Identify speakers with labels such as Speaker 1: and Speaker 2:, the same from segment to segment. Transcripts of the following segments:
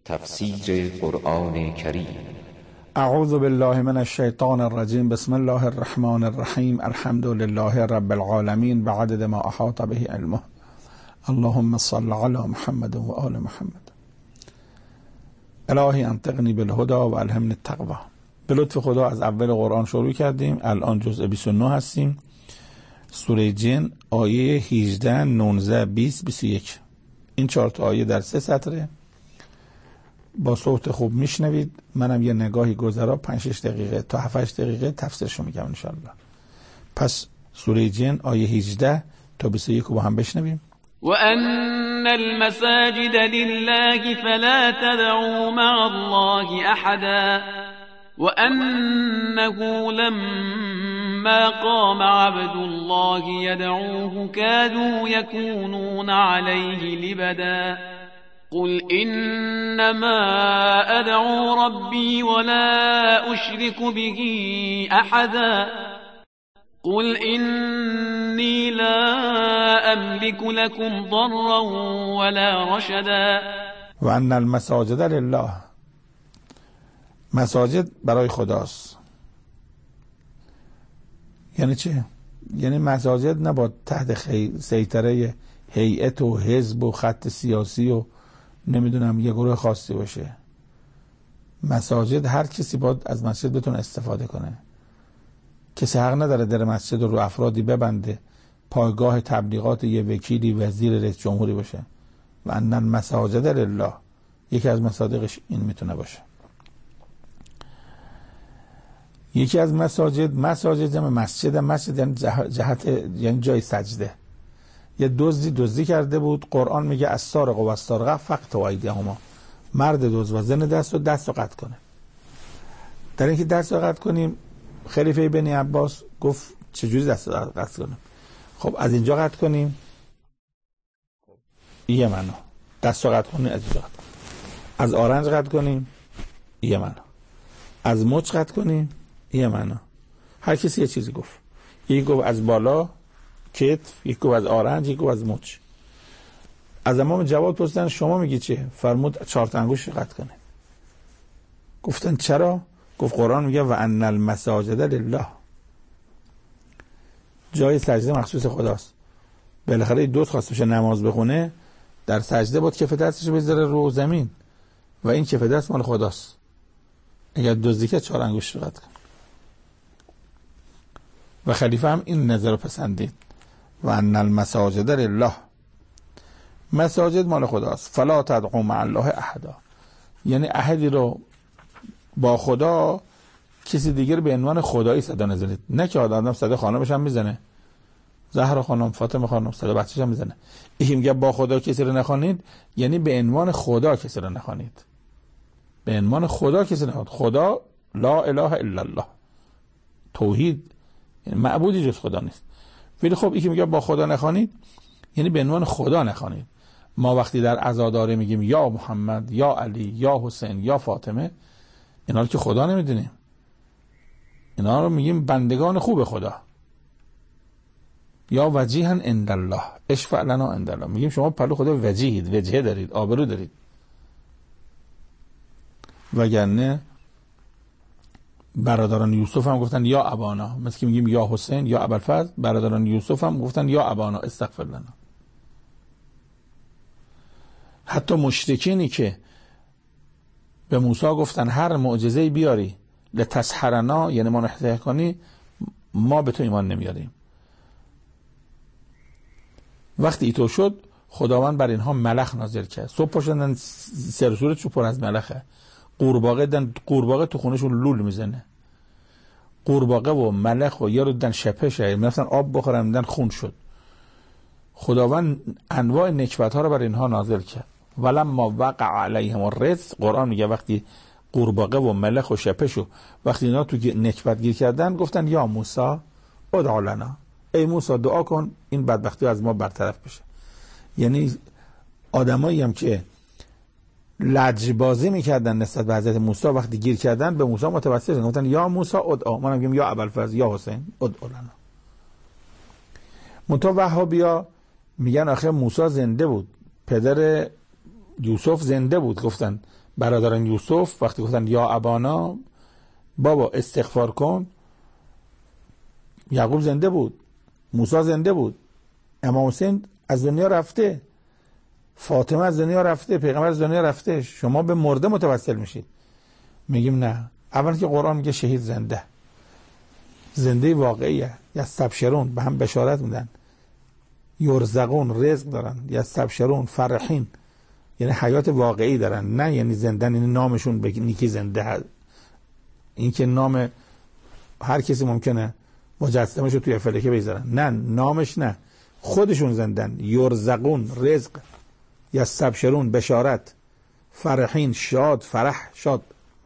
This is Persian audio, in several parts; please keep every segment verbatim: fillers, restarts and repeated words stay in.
Speaker 1: تفسیر قرآن کریم.
Speaker 2: اعوذ بالله من الشیطان الرجیم. بسم الله الرحمن الرحیم. الحمد لله رب العالمین بعدد ما احاط به علمه. اللهم صل علی محمد و آل محمد. الهی انطقنی بالهدى و الهمنی التقوی. به لطف خدا از اول قرآن شروع کردیم. الان جزء بیست و نه هستیم. سوره جن آیه هجده، نوزده، بیست، بیست و یک. این چهار تا آیه در سه سطره. با صوت خوب میشنوید. منم یه نگاهی گذرا پنج شش دقیقه تا هفت هشت دقیقه تفسیرشو میگم ان شاءالله. پس سوره جن آیه هجده تا بیست و یک رو با هم بشنویم.
Speaker 3: وأن المساجد لله فلا تدعوا مع الله أحدا وأنه لما قام عبد الله يدعوه كادوا يكونون عليه لبدا قل إنما أدعو ربي ولا أشرك به أحدا قل إني لا أملك لكم ضرا ولا رشدا.
Speaker 2: وأن المساجد لله، مساجد برای خداست. یعنی چه؟ یعنی مساجد نباید تحت سیطره هیئت و حزب و خط سیاسی و نمیدونم یه گروه خاصی باشه. مساجد هر کسی باید از مسجد بتونه استفاده کنه. کسی حق نداره در مسجد رو افرادی ببنده پایگاه تبلیغات یه وکیلی، وزیر، رئیس جمهوری باشه. و ان المساجد لله، یکی از مصادیقش این میتونه باشه. یکی از مساجد، مساجد جمع مسجد، مسجد یعنی جهت، یعنی جای سجده. یه دزدی دزدی کرده بود، قرآن میگه السارق و السارقه فقطعوا ایدیهما، مرد دزد و زن دست و دست رو قطع کنه. در اینکه دست رو قطع کنیم، خلیفه بنی عباس گفت چجوری دست رو قطع کنیم؟ خب از اینجا قطع کنیم، یه منو. دست رو قطع کنیم، از اینجا قطع کنیم. از آرنج قطع کنیم، یه منو. از مچ قطع کنیم، یه منو. هر کسی یه چیزی گفت. یکی گفت از بالا کتف، یکی گفت از آرنج، یکی گفت از مچ. از امام جواد پرسیدن شما میگی چه؟ فرمود چهار تا انگشت قطع کنه. گفتن چرا؟ گفت قرآن میگه و ان المساجد لله، جای سجده مخصوص خداست. بالاخره دوست خواست بشه نماز بخونه، در سجده بود کف دستش بذاره رو زمین و این کف دست مال خداست. اگر دزدی که چهار انگشت قطع کن. و خلیفه هم این نظر رو پسندید. و ان المساجد لله، مساجد مال خداست. فلا تدعوا مع الله احدا، یعنی احدی رو با خدا کسی دیگر به عنوان خدایی صدا نزنید. نه که آدم صدا خانمش هم میزنه، زهرا خانم، فاطمه خانم، صدا بچه‌ش هم میزنه. این میگه با خدا کسی رو نخوانید، یعنی به عنوان خدا کسی رو نخوانید. به عنوان خدا کسی نخوانید. خدا لا اله الا الله، توحید، یعنی معبودی جز خدا نیست. ولی خب یکی میگه با خدا نخوانید، یعنی به عنوان خدا نخوانید. ما وقتی در عزاداره میگیم یا محمد، یا علی، یا حسین، یا فاطمه، اینا رو که خدا نمیدونیم، اینا رو میگیم بندگان خوب خدا. یا وجیها عند الله اشفع لنا عند الله، میگیم شما پلو خدا وجیهید، وجهه دارید، آبرو دارید. وگرنه برادران یوسف هم گفتن یا ابانا، مثل که میگیم یا حسین، یا ابوالفضل. برادران یوسف هم گفتن یا ابانا استغفر لنا. حتی مشرکینی که به موسی گفتن هر معجزه‌ای بیاری لتسحرنا، یعنی ما نحتیه کنی، ما به تو ایمان نمیاریم. وقتی ایتو شد، خداوند بر اینها ملخ نازل کرد. صبح پاشدن سر صورتشون پر از ملخه. قورباغه دن قورباغه تو خونشون لول میزنه. قورباغه و ملخ و یارو دن شپشه، مثلا آب بخورن دن خون شد. خداوند انواع نکبت ها رو بر اینها نازل کرد. ولما وقع علیهم الرجز، قرآن میگه وقتی قورباغه و ملخ و شپشو وقتی اینا تو نکبت گیر کردن، گفتن یا موسی ادع لنا، ای موسی دعا کن این بدبختی از ما برطرف بشه. یعنی آدمایی هم که لجبازی میکردن نسبت به حضرت موسی، وقتی گیر کردن به موسی متوسل شدن، گفتن یا موسی ادعا، ما میگیم یا ابوالفضل، یا حسین ادع لنا. منتها وهابیا میگن آخه موسی زنده بود، پدر یوسف زنده بود، گفتن برادران یوسف وقتی گفتن یا ابانا، بابا استغفار کن، یعقوب زنده بود، موسی زنده بود، امام حسین از دنیا رفته، فاطمه از دنیا رفته، پیغمبر از دنیا رفته، شما به مرده متوسل میشید. میگیم نه. اول که قرآن میگه شهید زنده، زنده واقعیه. یستبشرون، به هم بشارت میدن. یرزقون، رزق دارن. یستبشرون، فرحین، یعنی حیات واقعی دارن، نه یعنی زندن، یعنی نامشون به نیکی زنده هست. این که نام هر کسی ممکنه مجسمه‌شو توی فلکه بذارن، نه، نامش نه، خودشون زندن. یرزقون، رزق. یستبشرون، بشارت. فرحین، شاد، فرح، شاد.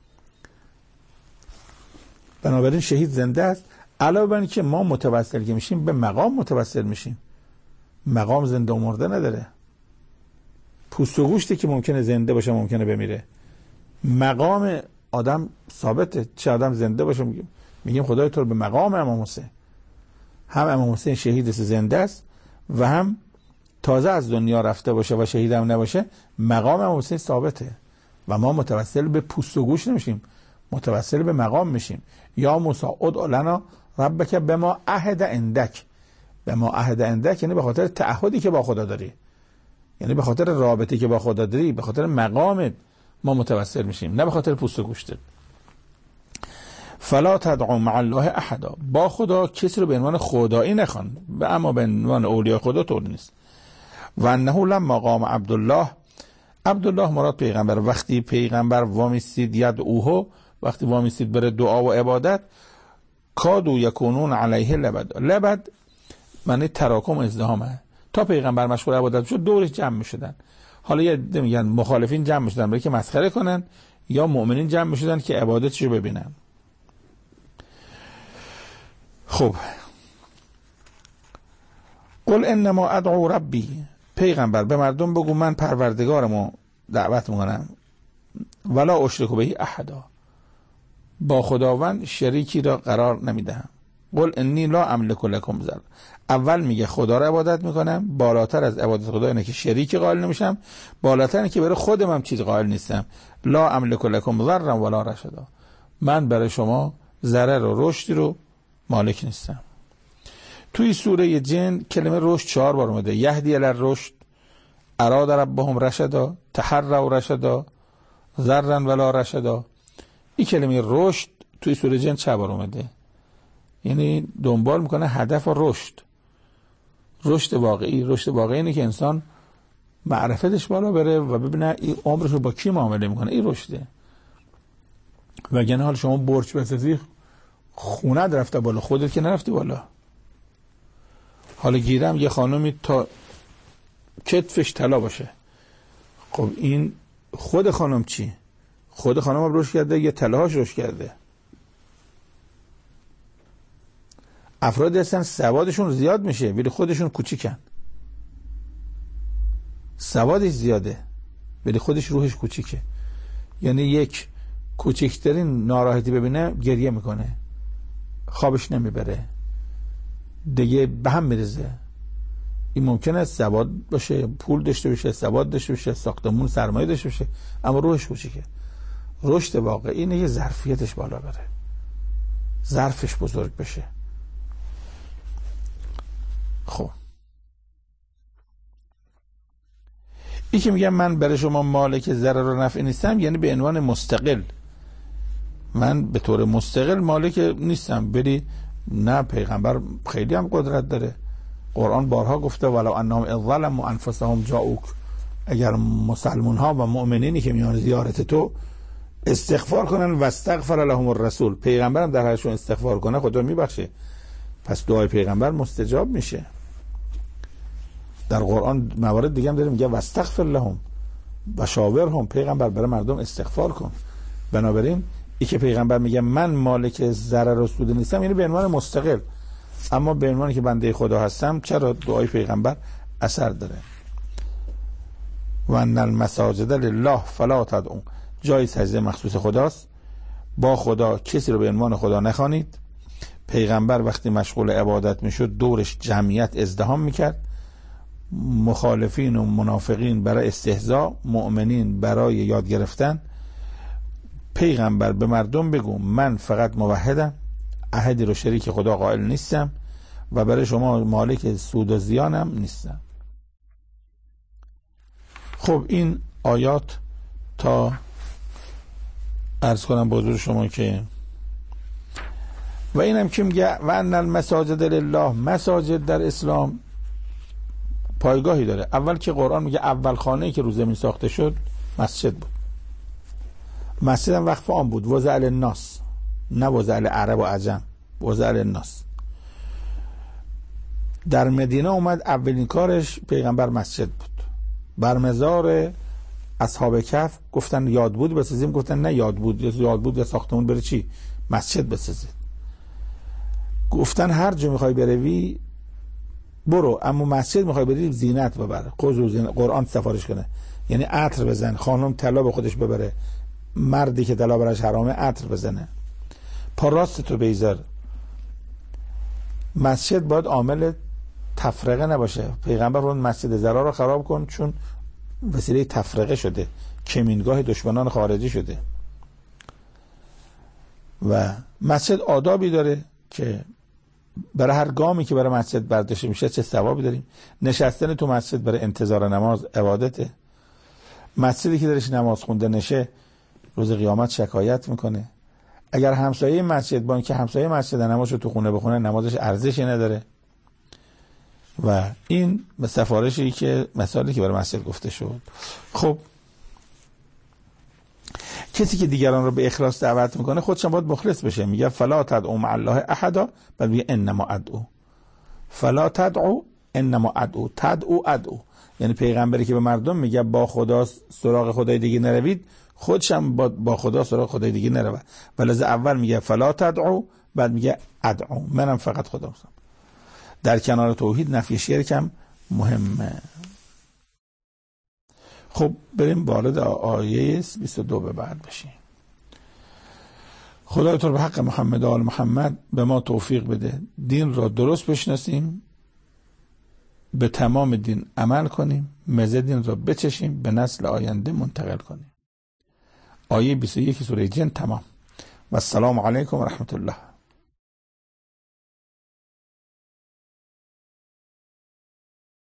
Speaker 2: بنابراین شهید زنده است. علاوه بر اینکه ما متوسل که میشیم به مقام متوسل میشیم. مقام زنده و مرده نداره. پوست و گوشتی که ممکنه زنده باشه ممکنه بمیره. مقام آدم ثابته. چه آدم زنده باشه میگیم میگیم خدای تو رو به مقام امام حسین. هم امام حسین شهید زنده است و هم تازه از دنیا رفته باشه و شهید هم نباشه، مقام امام حسین ثابته و ما متوسل به پوست و گوش نمیشیم، متوسل به مقام میشیم. یا موسی ادع لنا ربک بما عهد عندک. بما عهد عندک یعنی به خاطر تعهدی که با خدا داری، یعنی به خاطر رابطه‌ای که با خدا داری، به خاطر مقامت ما متوسل میشیم، نه به خاطر پوست و گوشت. فلا تدعوا مع الله احدا. با خدا کسی رو به عنوان خدایی نخوان، اما به عنوان اولیاء خدا طور نیست. و انه لما قام عبدالله، عبدالله مراد پیغمبر، وقتی پیغمبر وامیستید یدعوه، وقتی وامیستید بره دعا و عبادت، کادو یکونون علیه لبد. لبد معنی تراکم ازدهامه. تا پیغمبر مشغول عبادت شد دورش جمع میشدن. حالا یه میگن مخالفین جمع میشدن برای که مسخره کنن، یا مؤمنین جمع میشدن که عبادتش رو ببینن. خب قل انما ادعو ربی، پیغمبر به مردم بگو من پروردگارمو دعوت میکنم، ولا اشرک به احدا، با خداوند شریکی را قرار نمیدهم. قل انی لا املک لکم ضر. اول میگه خدا را عبادت میکنم، بالاتر از عبادت خدا اینه که شریکی قائل نمیشم، بالاتر اینه که برای خودم هم چیز قائل نیستم. لا املک لکم ضر ولا رشدا، من برای شما ضرر و رشدی رو مالک نیستم. توی سوره جن کلمه رشد چهار بار اومده. یهدی الی الرشد، اراد ربهم رشدا، تحروا رشدا، ضرا ولا رشدا. این کلمه رشد توی سوره جن چهار بار اومده، یعنی دنبال میکنه هدف و رشد، رشد واقعی. رشد واقعی اینه که انسان معرفتش بالا بره و ببینه این عمرش رو با کی معامله میکنه، این رشده. وگرنه حال شما برج بسازی خونه رفته بالا، خودت که نرفتی بالا. حالا گیرم یه خانومی تا کتفش طلا باشه، خب این خود خانم چی؟ خود خانم هم رشد کرده یا طلاهاش رشد کرده؟ افرادی هستن سوادشون زیاد میشه ولی خودشون کوچیکن، سوادش زیاده ولی خودش روحش کوچیکه. یعنی یک کوچکترین ناراحتی ببینه گریه میکنه، خوابش نمیبره، دیگه به هم میرزه. این ممکنه سواد باشه، پول داشته باشه، سواد داشته باشه، ساختمون سرمایه داشته باشه، اما روحش کوچیکه. رشد واقعی اینه که ظرفیتش بالا بره، ظرفش بزرگ بشه. خب این که میگم من برای شما مالک ضرر و نفع نیستم، یعنی به عنوان مستقل، من به طور مستقل مالک نیستم. بری نه، پیغمبر خیلی هم قدرت داره. قرآن بارها گفته ولو انهم اذ ظلموا انفسهم جاءوک، اگر مسلمان ها و مؤمنینی که میان زیارت تو استغفار کنن و استغفر لهم الرسول، پیغمبرم در حالشون استغفار کنه خدا میبخشه، پس دعای پیغمبر مستجاب میشه. در قرآن موارد دیگه هم داره میگه واستغفر لهم و شاورهم، پیغمبر برای مردم استغفار کن. بنابراین این که پیغمبر میگه من مالک ضرر و سود نیستم، یعنی به عنوان مستقل، اما به عنوانی که بنده خدا هستم چرا دعای پیغمبر اثر داره. و ان المساجد لله فلا تدعوا، جای سجده مخصوص خداست، با خدا کسی رو به عنوان خدا نخوانید. پیغمبر وقتی مشغول عبادت میشد دورش جمعیت ازدحام میکرد، مخالفین و منافقین برای استهزاء، مؤمنین برای یاد گرفتن پیغمبر به مردم بگو من فقط موحدم، احدی رو شریک خدا قائل نیستم و برای شما مالک سود و زیانم نیستم. خب این آیات تا عرض کنم به حضور شما که و اینم که میگه و ان المساجد لله، مساجد در اسلام پایگاهی داره. اول که قرآن میگه اول خانه‌ای که رو زمین ساخته شد مسجد بود. مسجد هم وقف عام بود، وضع للناس، نه وضع لعرب و عجم، وضع للناس. در مدینه اومد اولین کارش پیغمبر مسجد بود. بر مزار اصحاب کهف گفتن یاد بود بسازیم، گفتن نه یاد بود یاد بود یا ساختمون بره چی مسجد بسازید. گفتن هر جا میخوای بروی برو، اما مسجد میخوای بری زینت ببر. قرآن سفارش کنه یعنی عطر بزن، خانم طلا به خودش ببره، مردی که طلا برش حرامه عطر بزنه، پا راست تو بیزار. مسجد باید عامل تفرقه نباشه. پیغمبر اون مسجد زرا رو خراب کن چون وسیله تفرقه شده، کمینگاه دشمنان خارجی شده. و مسجد آدابی داره که برای هر گامی که برای مسجد برداشته میشه چه ثوابی داریم. نشستن تو مسجد برای انتظار نماز عبادته. مسجدی که درش نماز خونده نشه روز قیامت شکایت میکنه. اگر همسایه مسجد با اینکه همسایه مسجد نمازشو تو خونه بخونه نمازش ارزشی نداره. و این به سفارشی که مثالی که برای مسجد گفته شد. خب کسی که دیگران رو به اخلاص دعوت میکنه خودش هم باید مخلص بشه. میگه فلا تدعو مع الله احدا، بعد میگه انما ادعو. فلا تدعو انما ادعو. تدعو ادعو یعنی پیغمبری که به مردم میگه با خدا سراغ خدای دیگه نروید، خودش هم با, با خدا سراغ خدای دیگه نروه. ولذا اول میگه فلا تدعو، بعد میگه ادعو، منم فقط خدا هستم. در کنار توحید نفی شرک هم مهمه. خب بریم وارد آیه بیست و دو به بعد بشیم. خدای تو به حق محمد و آل محمد به ما توفیق بده دین را درست بشناسیم، به تمام دین عمل کنیم، مزه دین را بچشیم، به نسل آینده منتقل کنیم. آیه بیست و یک سوره جن تمام. و السلام علیکم و رحمت الله.